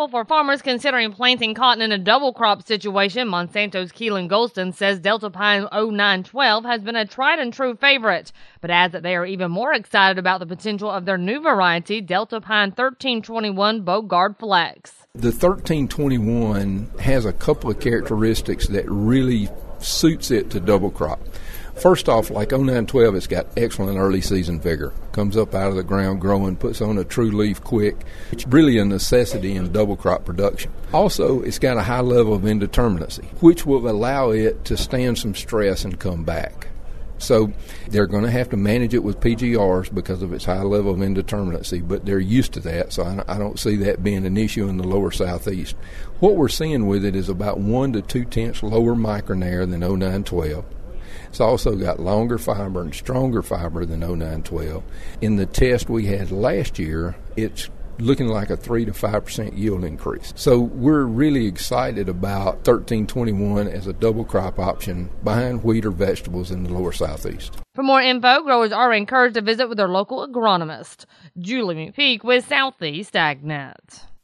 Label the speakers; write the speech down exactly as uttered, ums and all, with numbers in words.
Speaker 1: Well, for farmers considering planting cotton in a double crop situation, Monsanto's Keelan Golston says Delta Pine oh nine twelve has been a tried and true favorite, but adds that they are even more excited about the potential of their new variety, Delta Pine thirteen twenty-one Bogard Flex.
Speaker 2: The thirteen twenty-one has a couple of characteristics that really suits it to double crop. First off, like oh nine twelve, it's got excellent early season vigor. Comes up out of the ground growing, puts on a true leaf quick. It's really a necessity in double crop production. Also, it's got a high level of indeterminacy, which will allow it to stand some stress and come back. So they're going to have to manage it with P G Rs because of its high level of indeterminacy, but they're used to that, so I don't see that being an issue in the lower southeast. What we're seeing with it is about one to two tenths lower micronair than oh nine twelve. It's also got longer fiber and stronger fiber than oh nine twelve. In the test we had last year, it's looking like a three to five percent yield increase. So we're really excited about thirteen twenty-one as a double crop option behind wheat or vegetables in the lower southeast.
Speaker 1: For more info, growers are encouraged to visit with their local agronomist. Julie McPeak with Southeast AgNet.